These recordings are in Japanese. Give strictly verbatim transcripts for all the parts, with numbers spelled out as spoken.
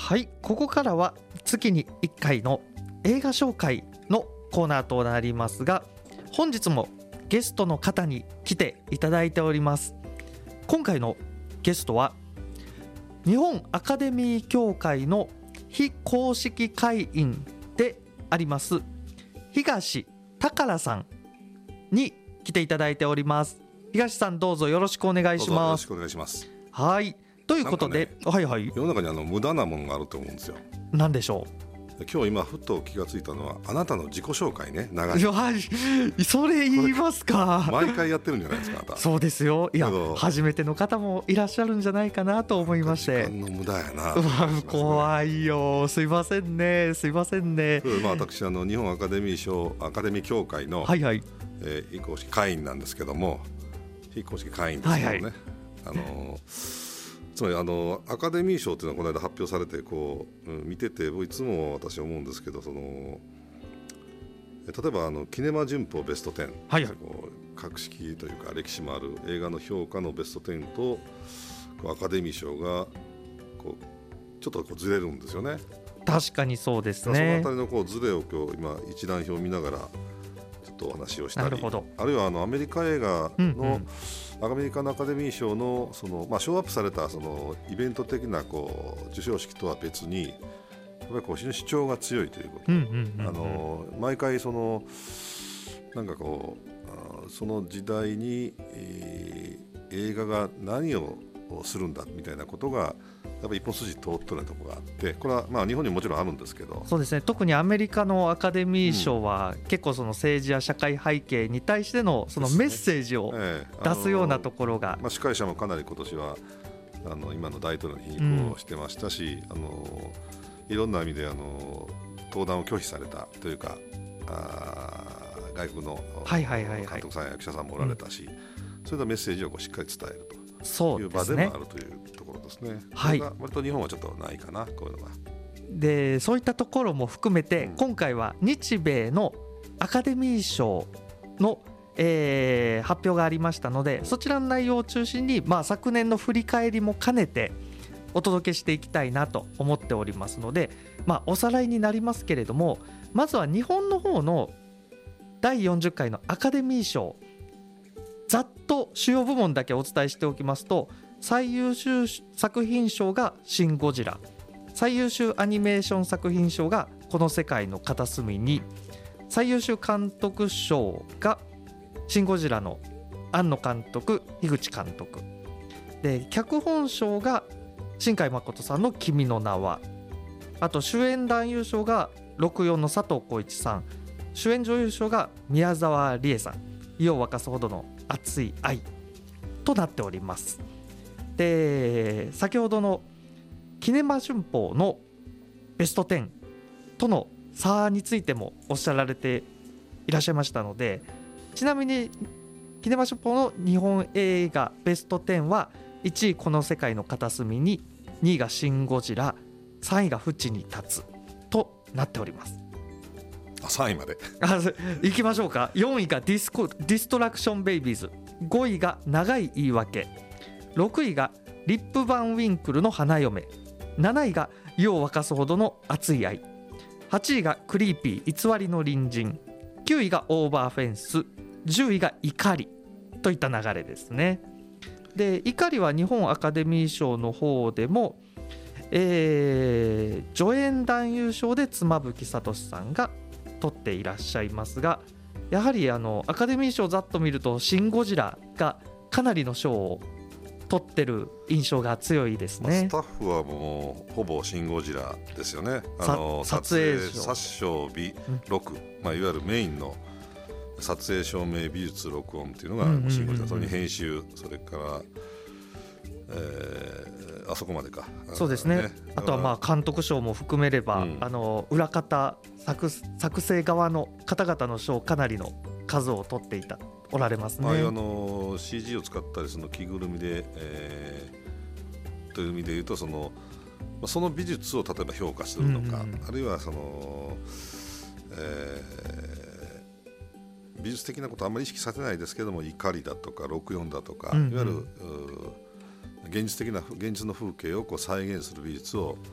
はい、ここからは月にいっかいの映画紹介のコーナーとなりますが、本日もゲストの方に来ていただいております。今回のゲストは日本アカデミー協会の非公式会員であります東宝さんに来ていただいております。東さん、どうぞよろしくお願いします。よろしくお願いします。 はい、ということで、ね、はいはい、 世の中にあの無駄なものがあると思うんですよ。 何でしょう。 今日今ふと気がついたのは、あなたの自己紹介ね、長いそれ言いますか。 毎回やってるんじゃないですか、あなた。 そうですよ。いや、初めての方もいらっしゃるんじゃないかなと思いまして。 時間の無駄やな。 うわ、怖いよ。すいませんね、すいませんね。 まあ、私あの日本アカデミー賞アカデミー協会の、 はいはい、 えー、非公式会員なんですけども、非公式会員ですけどね、はいはい、あのつまりあのアカデミー賞というのはこの間発表されてこう、うん、見てて、いつも私は思うんですけど、その例えばあのキネマ旬報ベストじゅう、はいはい、こう格式というか歴史もある映画の評価のベストじゅうとこうアカデミー賞がこうちょっとこうずれるんですよね。 確かにそうですね。 そのあたりのこうずれを今日今一覧表を見ながらちょっとお話をしたり、あるいはあのアメリカ映画の、うんうん、アメリカのアカデミー賞 の, その、まあ、ショーアップされたそのイベント的なこう授賞式とは別に、やっぱりこう非常に主張が強いということ、うんうんうんうん、あの毎回そのなんかこうその時代に、えー、映画が何をするんだみたいなことがやっぱり一本筋通っとるようなところがあって、これはまあ日本にももちろんあるんですけど、 そうですね、特にアメリカのアカデミー賞は結構その政治や社会背景に対してのそのメッセージを出すようなところが、 ね、ええ、まあ、司会者もかなり今年はあの今の大統領に皮肉をしてましたし、うん、あのいろんな意味であの登壇を拒否されたというか、あ外国の監督さんや役者さんもおられたし、はいはいはいはい、そういったメッセージをこうしっかり伝えるという場でもあるというところですね。はい、割と日本はちょっとないかな、こういうのが。 でそういったところも含めて、うん、今回は日米のアカデミー賞の、えー、発表がありましたので、そちらの内容を中心に、まあ、昨年の振り返りも兼ねてお届けしていきたいなと思っておりますので、まあ、おさらいになりますけれども、まずは日本の方のだいよんじゅっかいのアカデミー賞、ざっと主要部門だけお伝えしておきますと、最優秀作品賞がシン・ゴジラ、最優秀アニメーション作品賞がこの世界の片隅に、最優秀監督賞がシン・ゴジラの庵野監督、樋口監督で、脚本賞が新海誠さんの君の名は、あと主演男優賞がろくじゅうよんの佐藤浩市さん、主演女優賞が宮沢りえさん、湯を沸かすほどの熱い愛となっております。で、先ほどのキネマ旬報のベストじゅうとの差についてもおっしゃられていらっしゃいましたので、ちなみにキネマ旬報の日本映画ベストじゅうはいちいこの世界の片隅に、にいがシン・ゴジラ、さんいが淵に立つとなっております。 あ、さんいまであ、いきましょうか。よんいがディスコ、ディストラクションベイビーズ、ごいが長い言い訳、ろくいがリップ・バン・ウィンクルの花嫁、なないが湯を沸かすほどの熱い愛、はちいがクリーピー偽りの隣人、きゅういがオーバーフェンス、じゅういが怒りといった流れですね。で、怒りは日本アカデミー賞の方でも、えー、助演男優賞で妻夫木聡さんが取っていらっしゃいますが、やはりあのアカデミー賞をざっと見るとシン・ゴジラがかなりの賞を取ってる印象が強いですね。 スタッフはもうほぼシン・ゴジラですよね。あの撮影賞撮賞美ろく、まあ、いわゆるメインの撮影照明美術録音っていうのがシン・ゴジラ、それに編集、それから、えー、あそこまでか。 そうです ね, ねあとはまあ監督賞も含めれば、うん、あの裏方 作, 作成側の方々の賞かなりの数を取っていたおられますね。 ああいうあの シージー を使ったりその着ぐるみで、えー、という意味で言うとそのその美術を例えば評価するのか、うんうん、あるいはその、えー、美術的なことはあんまり意識させないですけども、怒りだとかろくじゅうよんだとか、うんうん、いわゆる現実的な現実の風景をこう再現する美術を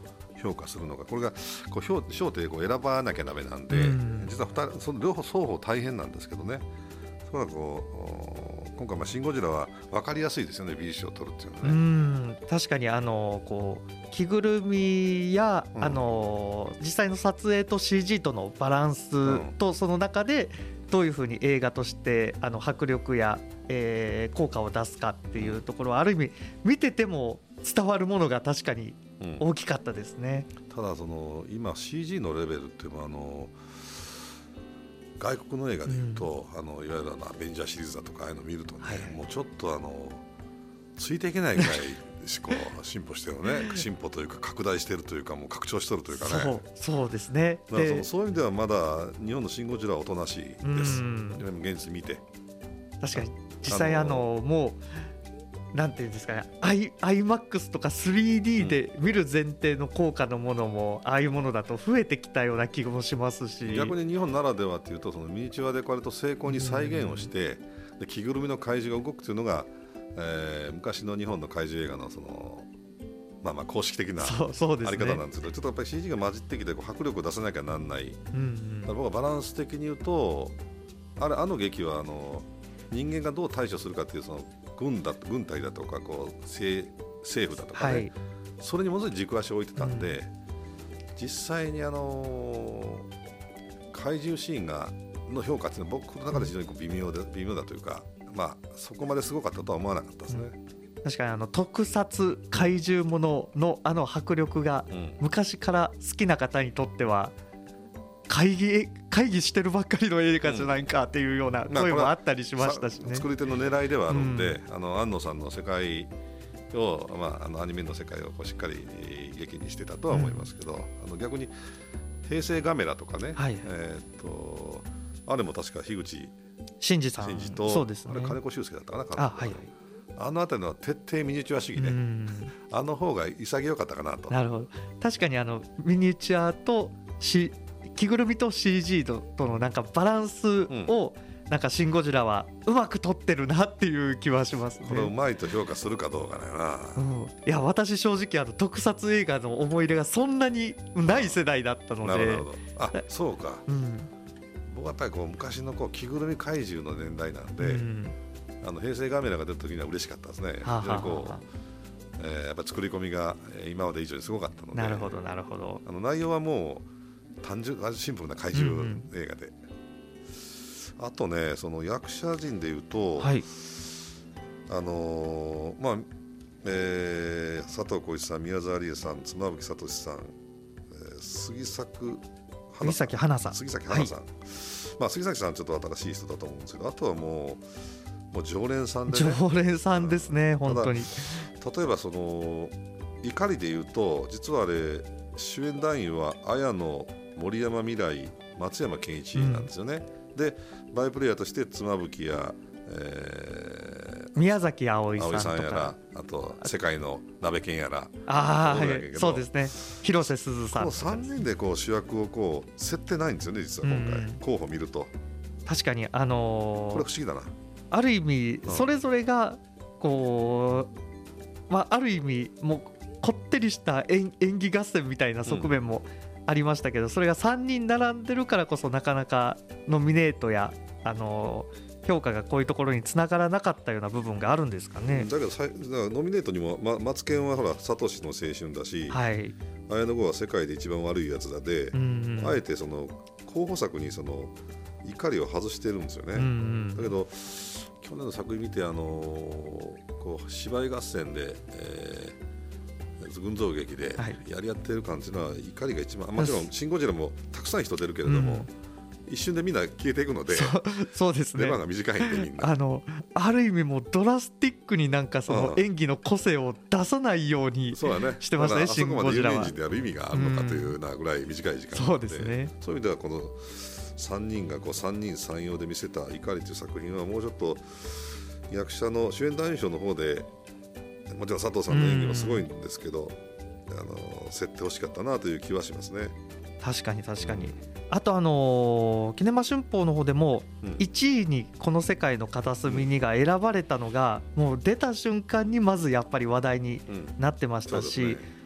評価するのか、これがこう賞ってこう選ばなきゃダメなんで、うん、実はふたりその両方双方大変なんですけどね。それはこう今回まあシン・ゴジラは分かりやすいですよね、美術賞を取るっていうのはね。 うん確かにあのこう着ぐるみや、うん、あの実際の撮影と シージー とのバランスと、うん、その中でどういうふうに映画としてあの迫力や、えー、効果を出すかっていうところはある意味見てても伝わるものが確かに大きかったですね、 うん、ただその今 シージー のレベルっていうのはあの外国の映画でいうと、うん、あのいわゆるあのアベンジャーシリーズだとかああいうのを見るとね、はい、もうちょっとあのついていけないぐらいこう進歩してるね進歩というか拡大してるというかもう拡張してるというかね。 そう、そうですね。 だからそのそういう意味ではまだ日本のシン・ゴジラはおとなしいです。現実見て確かに実際あのもうなんていうんですかね、アイマックス とか スリーディー で見る前提の効果のものもああいうものだと増えてきたような気もしますし、 逆に日本ならではというとそのミニチュアでこれと精巧に再現をしてで着ぐるみの怪獣が動くというのが、えー、昔の日本の怪獣映画のそのまあまあ公式的なあり方なんですけど、ちょっとやっぱり シージー が混じってきてこう迫力を出さなきゃなんない、うんうん、だから僕はバランス的に言うとあれあの劇はあの人間がどう対処するかっていうその軍だ軍隊だとかこう 政, 政府だとかね、はい、それにものすごい軸足を置いてたんで、うん、実際にあの怪獣シーンがの評価っていうのは僕の中で非常にこう微妙で微妙だというか、まあそこまですごかったとは思わなかったですね、 うん、確かにあの特撮怪獣もののあの迫力が昔から好きな方にとっては会議会議してるばっかりの映画じゃないかっていうような声もあったりしましたしね、 まあ、作り手の狙いではあるんで、うん、あの安野さんの世界を、まあ、あのアニメの世界をこうしっかり劇にしてたとは思いますけど、うん、あの逆に平成ガメラとかね、はい、えー、とあれも確か樋口真嗣さんとそうです、ね、 あれ金子修介だったかな、 あ、はいはい、 あのあたりの徹底ミニチュア主義ね、うん、あの方が潔かったかなと。 なるほど、確かにあのミニチュアとし着ぐるみと シージー とのなんかバランスをなんかシン・ゴジラはうまく撮ってるなっていう気はしますね。 これうまいと評価するかどうかだよな、 うん、いや私正直あの特撮映画の思い入れがそんなにない世代だったので。 なるほど、あ、そうか、うん、僕はやっぱりこう昔のこう着ぐるみ怪獣の年代なんで、うん、あの平成ガメラが出た時には嬉しかったですね。非常にこうえー、やっぱ作り込みが今まで以上にすごかったので。 なるほどなるほど。 あの内容はもう単純シンプルな怪獣映画で、うん、あとねその役者陣でいうと、はい、あのー、まあ、えー、佐藤浩市さん、宮沢りえさん、妻夫木聡さん、えー、杉作杉咲花さん杉咲花さん、はい、まあ、杉咲さんはちょっと新しい人だと思うんですけど、あとはもうもう常連さんでね、 常連さんですね、本当に。 例えばその怒りでいうと実はあれ主演男優は綾野、森山未來、松山ケンイチなんですよね、うん、でバイプレイヤーとして妻夫木や、えー、宮崎あおいさんとかやら、あと世界の鍋犬やら、 あ、はい、そうですね、広瀬すずさん、 このさんにんでこう主役をこう競ってないんですよね、実は今回、うん、候補見ると確かに、あのー、 これ不思議だな。 ある意味それぞれがこう、まあ、ある意味もうこってりした演技合戦みたいな側面もありましたけど、うん、それがさんにん並んでるからこそなかなかノミネートや、あのー、評価がこういうところにつながらなかったような部分があるんですかね。 だけどさだからノミネートにも、ま、マツケンはほらサトシの青春だし、はい、綾野剛は世界で一番悪いやつだで、うんうん、あえてその候補作にその怒りを外してるんですよね、うんうん、だけど去年の作品見て、あのー、こう芝居合戦で、えー、群像劇でやり合ってる感じのは怒りが一番、もちろんシン・ゴジラもたくさん人出るけれども、うん、一瞬でみんな消えていくので、そ, そうですね、出番が短いんでみんなあ, のある意味もうドラスティックになんかその演技の個性を出さないようにしてますね、シン・ゴジラは。 あそこまで有名人である意味があるのかというようなぐらい短い時間なので、うん、そうですね、そういう意味ではこのさんにんがこうさんにんさん様で見せた怒りという作品はもうちょっと役者の主演男優賞の方でもちろん佐藤さんの演技もすごいんですけど、あの競ってほしかったなという気はしますね。 確かに確かに。あとあのー、キネマ旬報の方でもいちいにこの世界の片隅にが選ばれたのがもう出た瞬間にまずやっぱり話題になってましたし、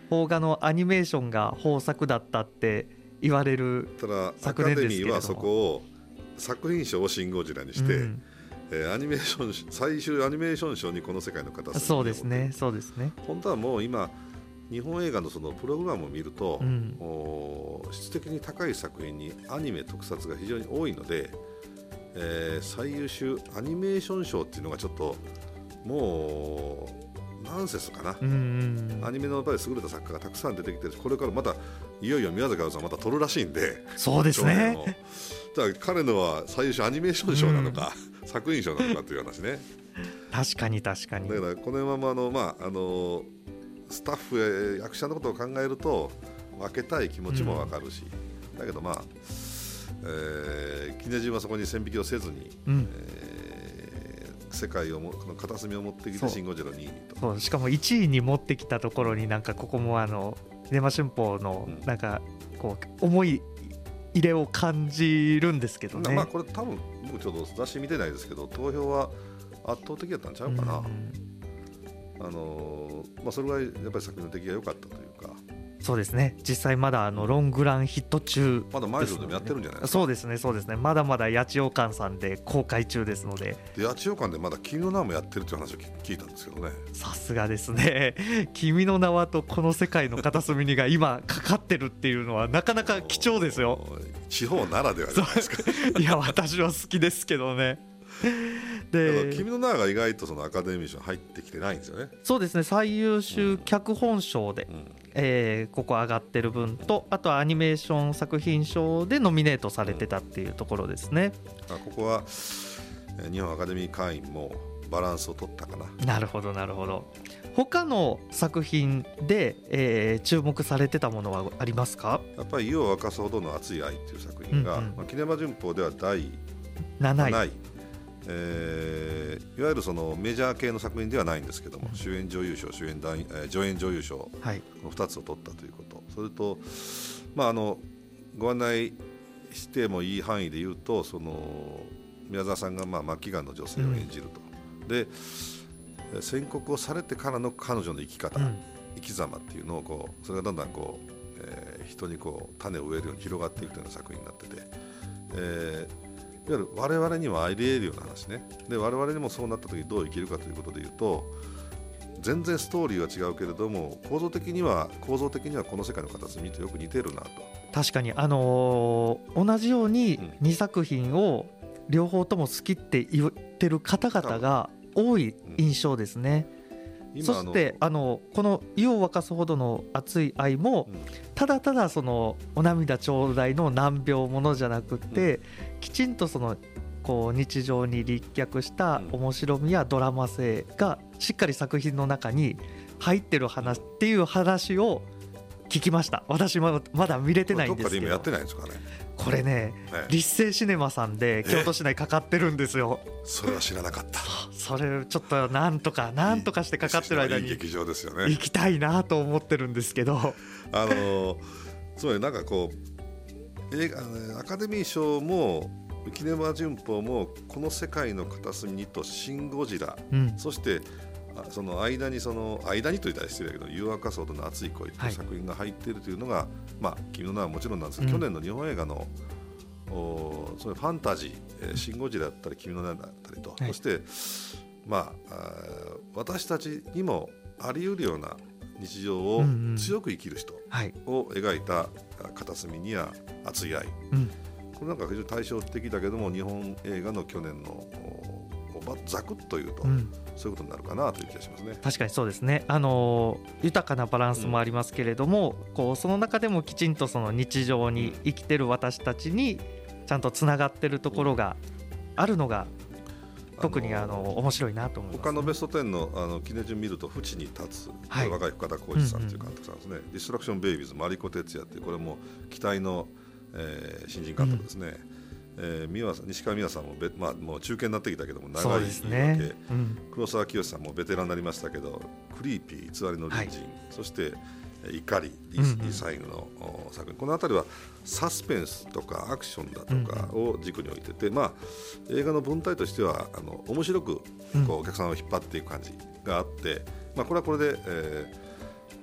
邦画のアニメーションが豊作だったって言われる昨年ですけれども、 アカデミーはそこを作品賞をシン・ゴジラにして、うんえー、アニメーション最終アニメーション賞にこの世界の片隅に。 そうですねそうですね。 本当はもう今日本映画のそのプログラムを見ると、うん、質的に高い作品にアニメ特撮が非常に多いので、えー、最優秀アニメーション賞っていうのがちょっともうナンセンスかな、うんうんうん、アニメの場合優れた作家がたくさん出てきて、これからまたいよいよ宮崎駿さんまた撮るらしいんで。 そうですね。 じゃあ彼のは最優秀アニメーション賞なのか、うん、作品賞なのかという話ね。 確かに確かに。 だからこのままあの、まあ、あのスタッフや役者のことを考えると分けたい気持ちも分かるし、うん、だけどまあ、えー、キネジンはそこに線引きをせずに、うんえー、世界をもこの片隅を持ってきてシン・ゴジラにいと。 そうしかもいちいに持ってきたところになんかここもあのネマ春報のなんかこう思い入れを感じるんですけどね。 まあこれ多分僕ちょっと雑誌見てないですけど投票は圧倒的だったんちゃうかな、うんあのまあ、それぐらいやっぱり作品の出来が良かったというか。 そうですね実際まだあのロングランヒット中、 まだマイルドでもやってるんじゃないですか。 そうですねそうですねまだまだ八千代館さんで公開中ですので。 で八千代館でまだ君の名もやってるという話を聞いたんですけどね。 さすがですね君の名はとこの世界の片隅にが今かかってるっていうのはなかなか貴重ですよ。 地方ならではじゃないですかいや私は好きですけどねで君の名が意外とそのアカデミー賞入ってきてないんですよね。 そうですね最優秀脚本賞で、うんうんえー、ここ上がってる分とあとはアニメーション作品賞でノミネートされてたっていうところですね、 うん、あここは日本アカデミー会員もバランスを取ったかな。 なるほどなるほど。他の作品で、えー、注目されてたものはありますか？ やっぱり湯を沸かすほどの熱い愛っていう作品が、うんうんまあ、キネマ旬報ではだいなない、えー、いわゆるそのメジャー系の作品ではないんですけども、うん、主演女優賞主演男、えー、助演女優賞、はい、このふたつを取ったということ。それと、まあ、あのご案内してもいい範囲で言うとその宮沢さんがまあ末期がんの女性を演じると、うん、で宣告をされてからの彼女の生き方、うん、生き様っていうのをこうそれがだんだんこう、えー、人にこう種を植えるように広がっていくというような作品になってて、えー、いわゆる我々にもあり得るような話ね。で我々にもそうなった時にどう生きるかということでいうと全然ストーリーは違うけれども構造的には構造的にはこの世界の片隅とよく似てるなと。 確かに、あのー、同じようににさく品を両方とも好きって言ってる方々が多い印象ですね、うん、そしてあのこの湯を沸かすほどの熱い愛も、うん、ただただそのお涙ちょうだいの難病ものじゃなくて、うん、きちんとそのこう日常に立脚した面白みやドラマ性がしっかり作品の中に入ってる話っていう話を聞きました。私もまだ見れてないんですけど。 どっかで今やってないんですかね。 これね、はい、立成シネマさんで京都市内かかってるんですよ。 それは知らなかった。 それちょっとなんとかなんとかしてかかってる間にいい劇場ですよね。 行きたいなと思ってるんですけどあのつまりなんかこう映画アカデミー賞もキネマ旬報もこの世界の片隅にとシン・ゴジラ、うん、そしてその間にその間にと言ったら失礼だけど湯沸かすほどの熱い恋という作品が入っているというのが、はいまあ、君の名はもちろんなんですけど、うん、去年の日本映画のおそのファンタジー、えー、シン・ゴジラだったり君の名だったりと、はい、そして、まあ、あ私たちにもあり得るような日常を強く生きる人を描いた片隅には熱い愛、うん、これなんか非常に対照的だけども日本映画の去年のざくっと言うと、うん、そういうことになるかなという気がしますね。 確かにそうですね、あのー、豊かなバランスもありますけれども、うん、こうその中でもきちんとその日常に生きてる私たちにちゃんとつながってるところがあるのが、うん、特にあの面白いなと思います、ね、 他のベストテン の, あの記念順見ると淵に立つ、はい、若い深田浩二さんという監督さんですね、うんうん、ディストラクションベイビーズマリコ哲也というこれも期待の、えー、新人監督ですね、うんえー、美和さん西川美和さんも、まあ、もう中堅になってきたけども長いわけ、ねうん、黒沢清さんもベテランになりましたけどクリーピー偽りの隣人、はい、そして怒りリーサインの作品、うんうん、この辺りはサスペンスとかアクションだとかを軸に置いてて、うんうんまあ、映画の文体としてはあの面白くこうお客さんを引っ張っていく感じがあって、まあ、これはこれで、えー、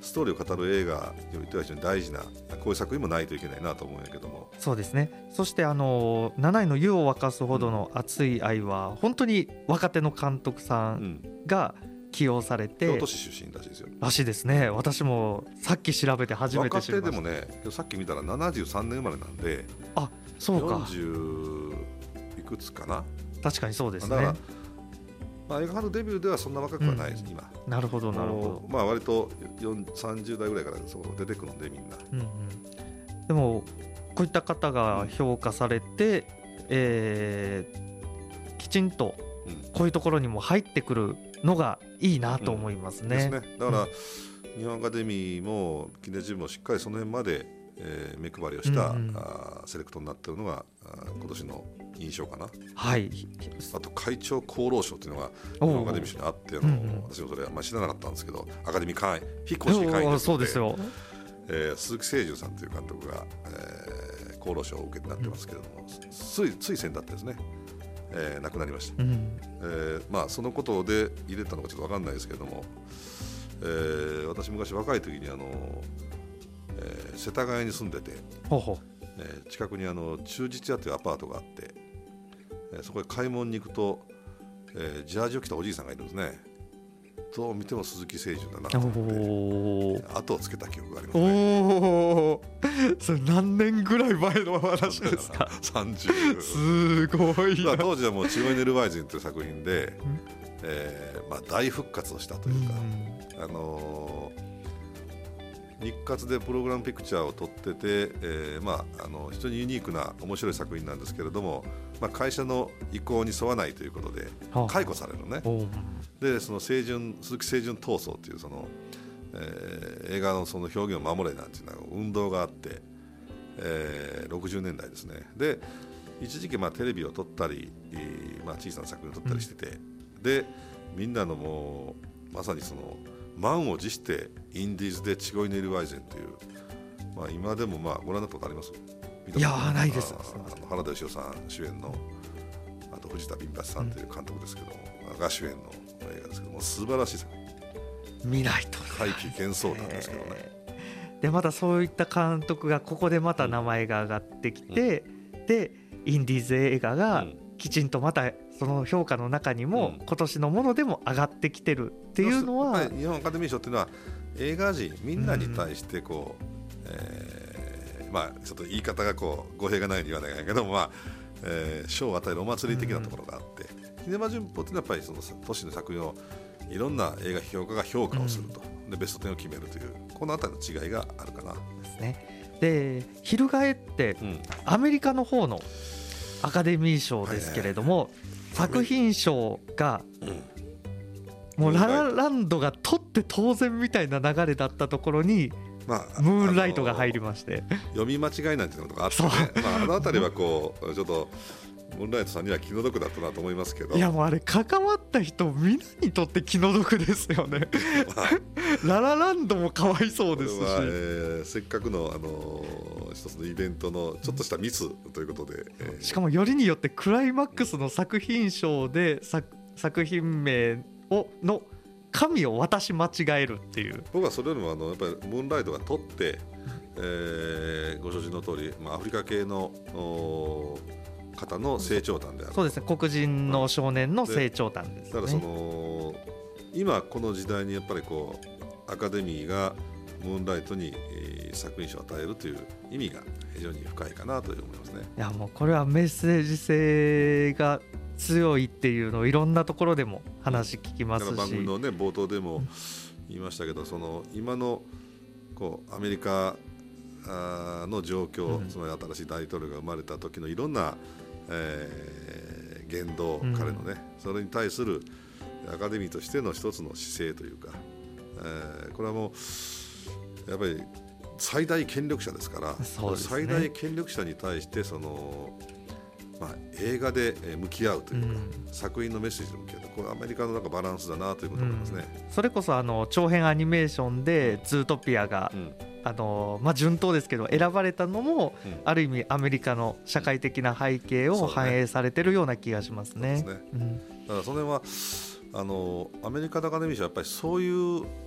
ストーリーを語る映画においては非常に大事なこういう作品もないといけないなと思うんやけども。 そうですね。そしてあのなないの湯を沸かすほどの熱い愛は本当に若手の監督さんが起用されて、 京都市出身らしいですよ。 らしいですね。私もさっき調べて初めて知りました。 若手でもね、さっき見たらななじゅうさんねん生まれなんで、 あ、そうか、 よんじゅういくつかな。 確かにそうですね。 だからまあ、映画のデビューではそんな若くはないです、うん、今。 なるほどなるほど。 まあ割とさんじゅう代ぐらいからそう出てくるんでみんな、 うんうん、でもこういった方が評価されて、うん、えー、きちんとこういうところにも入ってくるのがいいなと思いますね。 うん、ですね。だから、うん、日本アカデミーも近年中もしっかりその辺まで、えー、目配りをした、うんうん、あセレクトになっているのが今年の印象かな。 はい。 あと会長功労賞っていうのが日本アカデミー賞にあっての、うんうん、私もそれはまあ知らなかったんですけど、アカデミー会員非公式会員ということで、えー、鈴木清純さんという監督が、えー、功労賞を受けてなってますけれども、うん、ついつい先だってですね、えー、亡くなりました。うん、えー、まあそのことで入れたのかちょっと分かんないですけれども、えー、私昔若い時にあの、えー、世田谷に住んでて、 ほうほう、 えー、近くにあの中実屋というアパートがあって、えー、そこへ買い物に行くと、えー、ジャージを着たおじいさんがいるんですね。どう見ても鈴木清純だなと思って後をつけた記憶がありますね。 おそれ何年ぐらい前の話ですか？ さんじゅうすごいな。 当時はもうチゴイネルワイズンという作品で、えーまあ、大復活をしたというか、うん、あのー、日活でプログラムピクチャーを撮ってて、えーまあ、あの非常にユニークな面白い作品なんですけれども、まあ、会社の意向に沿わないということで解雇されるのね。でその清純鈴木清純闘争というその、えー、映画のその表現を守れなんていうの運動があって、えー、ろくじゅうねんだいですね。で一時期まあテレビを撮ったり、まあ、小さな作品を撮ったりしてて、うん、でみんなのもうまさにその満を持してインディーズでチゴイネルワイゼンという、まあ、今でもまあご覧になったことあります？ いやーないです。 あの原田芳雄さん主演の、あと藤田ビンバスさんという監督ですけども、うん、が主演の映画ですけども素晴らしい作品。見ないと。 怪奇幻想なんですけどね。 でまたそういった監督がここでまた名前が上がってきて、うん、でインディーズ映画がきちんとまたその評価の中にも今年のものでも上がってきてるっていうのは、 うん、日本アカデミー賞っていうのは映画人みんなに対してこう、うん、えー、まあちょっと言い方がこう語弊がないように言わないけども、まあえー、賞を与えるお祭り的なところがあって、うん、キネマ旬報っていうのはやっぱりその年の作品をいろんな映画評価が評価をすると、うん、でベストテンを決めるというこのあたりの違いがあるかなですね。で翻って、うん、アメリカの方のアカデミー賞ですけれども、はいはいはい、作品賞が、うん、もうララランドが取って当然みたいな流れだったところに、まあ、ムーンライトが入りまして、 読み間違いなんていうことがあってね、まあ、あのあたりはこうちょっとムーンライトさんには気の毒だったなと思いますけど、 いやもうあれ関わった人みんなにとって気の毒ですよね、まあ、ララランドもかわいそうですし、 は、えー、せっかくの、あのー、一つのイベントのちょっとしたミスということで、うんえー、しかもよりによってクライマックスの作品賞で 作, 作品名をの神を渡し間違えるっていう。 僕はそれよりもあのやっぱりムーンライトが取って、えー、ご承知の通り、まあ、アフリカ系の方の成長譚である。 そうですね、黒人の少年の成長譚ですね。 だからその今この時代にやっぱりこうアカデミーがムーンライトに、えー、作品賞を与えるという意味が非常に深いかなと思いますね。 いやもうこれはメッセージ性が強いっていうのをいろんなところでも話聞きますし、 だから番組の、ね、冒頭でも言いましたけど、その今のこうアメリカの状況、うん、つまり新しい大統領が生まれた時のいろんな、えー、言動、うん、彼のねそれに対するアカデミーとしての一つの姿勢というか、えー、これはもうやっぱり最大権力者ですから、 そうですね、 最大権力者に対してそのまあ、映画で向き合うというか、うん、作品のメッセージで向き合うと、これアメリカのなんかバランスだなということ思いますね、 うん、それこそあの長編アニメーションでズートピアが、うん、あのまあ、順当ですけど選ばれたのも、うん、ある意味アメリカの社会的な背景を反映されてるような気がしますね。 だからその辺はあのアメリカのアカデミー賞はやっぱりそういう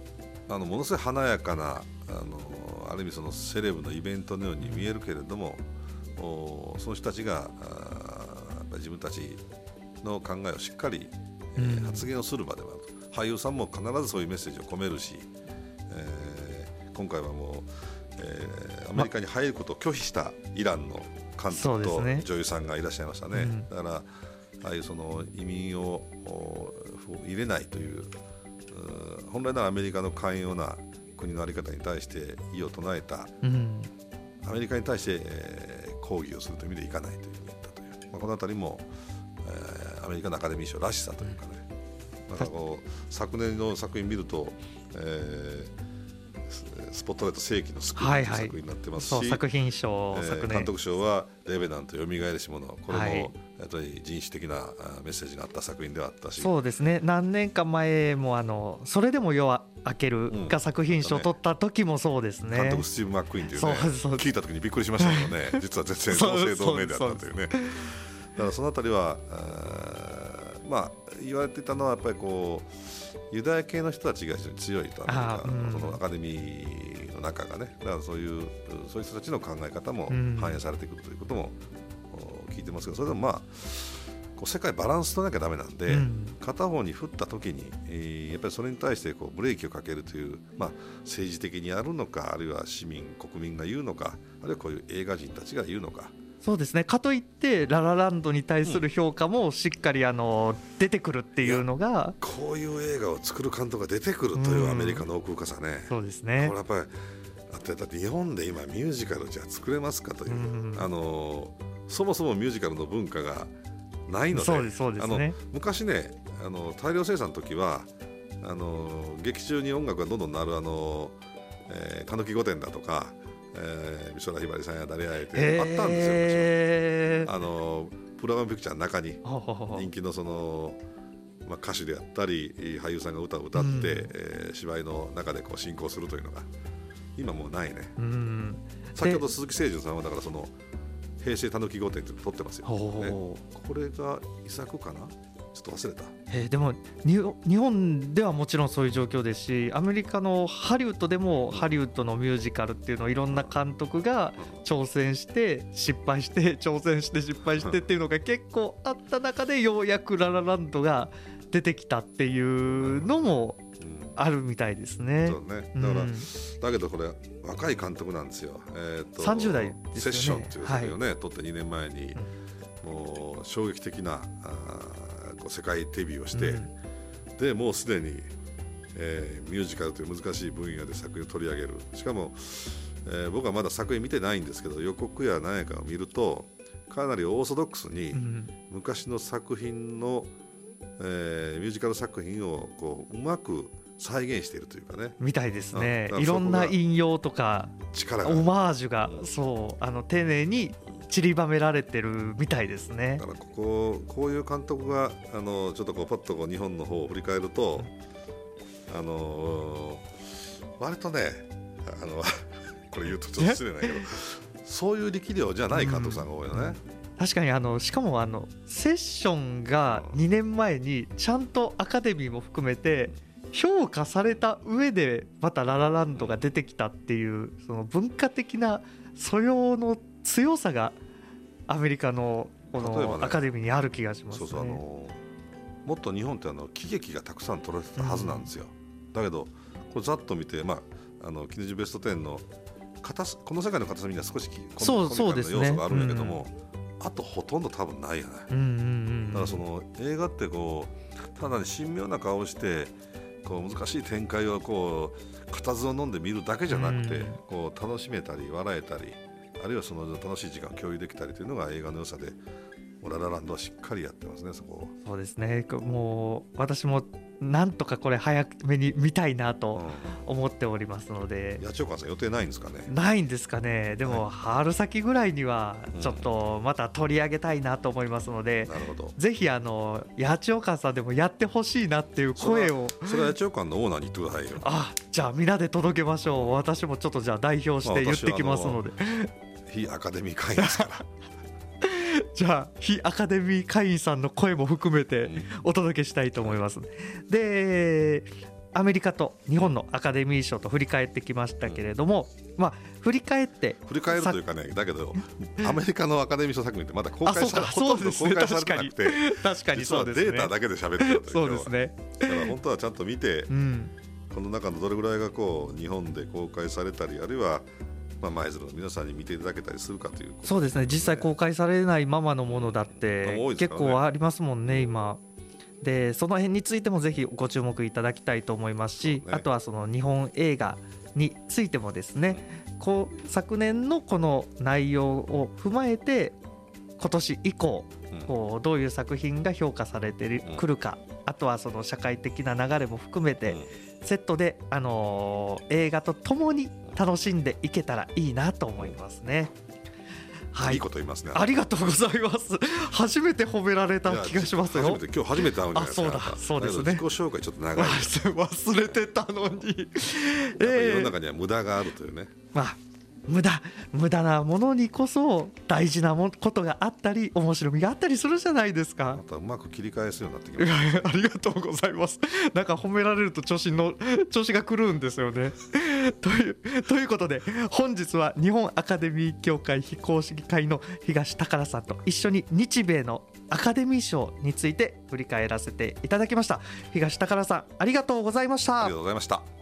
あのものすごい華やかなあのある意味そのセレブのイベントのように見えるけれども、おその人たちがやっぱり自分たちの考えをしっかり、えー、発言をする場ではあると。俳優さんも必ずそういうメッセージを込めるし、えー、今回はもう、えー、アメリカに入ることを拒否したイランの監督と女優さんがいらっしゃいましたね。だからああいうその移民を入れないという、本来ならアメリカの寛容な国の在り方に対して異を唱えた、うん、アメリカに対して、えー、抗議をするという意味でいかないというふうに言ったという、まあ、このあたりも、えー、アメリカのアカデミー賞らしさというかね、なんかこう昨年の作品見ると、えースポットライト世紀の救いという作品になってますし、はいはい、 作品賞、 えー、 昨年監督賞はレベナントよみがえりし者、これも、はい、やっぱり人種的なメッセージがあった作品ではあったし、 そうですね、何年か前もあのそれでも夜は明けるが作品賞を取った時もそうですね、 監督スティーブ・マックイーンというね、そうそう聞いた時にびっくりしましたけどね実は絶対同姓同名であったというね。だからそのあたりはまあ言われていたのはやっぱりこうユダヤ系の人たちが非常に強いと、アメリカのそのアカデミーの中がね、だからそういうそういう人たちの考え方も反映されてくるということも聞いてますけど、それでもまあこう世界バランス取らなきゃダメなんで、うん、片方に振った時に、えー、やっぱりそれに対してこうブレーキをかけるという、まあ、政治的にやるのか、あるいは市民国民が言うのか、あるいはこういう映画人たちが言うのか。 そうですね、かといってララランドに対する評価もしっかりあの出てくるっていうのが、 こういう映画を作る監督が出てくるというアメリカの奥深さね、 うん、そうですね。 これやっぱりだって日本で今ミュージカルじゃ作れますかという、うん、あのそもそもミュージカルの文化がないので、 そうですそうですね、 あの昔ね、あの大量生産の時はあの劇中に音楽がどんどん鳴るあの、えー、たぬき御殿だとか、えー、美空ひばりさんや誰やえてあったんですよ。あのプログラムピクチャーの中に人気のその、まあ、歌手であったり俳優さんが歌を歌って、うん、えー、芝居の中でこう進行するというのが今もうないね、うん、先ほど鈴木清純さんはだからその平成たぬき御殿って撮ってますよ、ね、これが遺作かな、ちょっと忘れた。 えー、でも日本ではもちろんそういう状況ですし、アメリカのハリウッドでもハリウッドのミュージカルっていうのをいろんな監督が挑戦して失敗して挑戦して失敗してっていうのが結構あった中で、ようやくララランドが出てきたっていうのもあるみたいですね。 そうね、だから、うん、だけどこれ若い監督なんですよ、えー、とさんじゅう代ですよね。 セッションという作品をね、はい、撮ってにねんまえに、うん、もう衝撃的なあこう世界デビューをして、うん、でもうすでに、えー、ミュージカルという難しい分野で作品を取り上げる。しかも、えー、僕はまだ作品見てないんですけど、予告や何やかを見るとかなりオーソドックスに昔の作品の、えー、ミュージカル作品をこううまく再現しているというかね、 みたいですね。いろんな引用とか力がオマージュがそうあの丁寧に散りばめられてるみたいですね。 だからこここういう監督があのちょっとこうパッとこう日本の方を振り返ると、あの割とねあのこれ言うとちょっと失礼ないけどそういう力量じゃない監督さんが多いよね、うん、 確かにあのしかもあのセッションがにねんまえにちゃんとアカデミーも含めて評価された上でまたララランドが出てきたっていうその文化的な素養の強さがアメリカのこのアカデミーにある気がしますね。 そうそう、あのもっと日本ってあの喜劇がたくさん撮られてたはずなんですよ、うん、だけどこれざっと見て、まあ、あのキネジベストじゅうの片この世界の片隅には少しコミカルな要素があるんだけども、うん、あとほとんど多分ないよね、うんうんうん、だからその映画ってこうただに神妙な顔をしてこう難しい展開をこう固唾を飲んで見るだけじゃなくて、うん、こう楽しめたり笑えたり、あるいはその楽しい時間を共有できたりというのが映画の良さで、ララランドはしっかりやってますね、そこ。 そうですね、もう私もなんとかこれ早めに見たいなと思っておりますので、 うん、八千代さん予定ないんですかね。 ないんですかね。でも、はい、春先ぐらいにはちょっとまた取り上げたいなと思いますので、 うん、なるほど、 ぜひあの八千代さんでもやってほしいなっていう声を。 それは八千代のオーナーに言ってくださいよ。 あ、じゃあみんなで届けましょう。私もちょっとじゃあ代表して言ってきますので、 非アカデミー会員ですからじゃあ非アカデミー会員さんの声も含めてお届けしたいと思います。でアメリカと日本のアカデミー賞と振り返ってきましたけれども、うん、まあ振り返って振り返るというかね、だけどアメリカのアカデミー賞作品ってまだ公開されほとんど公開されてなくて、 確かにそうですね、 実はデータだけで喋ってるんですよ。 そうですね。 だから本当はちゃんと見て、 うん、 この中のどれぐらいがこう日本で公開されたり、あるいはまあ舞鶴の皆さんに見ていただけたりするかという、ね、 そうですね。実際公開されないままのものだって結構ありますもんね今で。その辺についてもぜひご注目いただきたいと思いますし、ね、あとはその日本映画についてもですね、こう昨年のこの内容を踏まえて今年以降こうどういう作品が評価されてくるか、あとはその社会的な流れも含めてセットで、あのー、映画とともに楽しんでいけたらいいなと思いますね。 はい、いいこと言いますね。 ありがとうございます。初めて褒められた気がしますよ。 初めて今日初めて会うんじゃないですか。 あ、そうだそうですね。 自己紹介ちょっと長い忘れてたのに世の中には無駄があるというね、 まあ無駄無駄なものにこそ大事なもことがあったり面白みがあったりするじゃないですか。 またうまく切り返すようになってきました。ありがとうございます。なんか褒められると調子の調子が狂うんですよねというということで本日は日本アカデミー協会非公式会の東宝さんと一緒に日米のアカデミー賞について振り返らせていただきました。東宝さんありがとうございました。 ありがとうございました。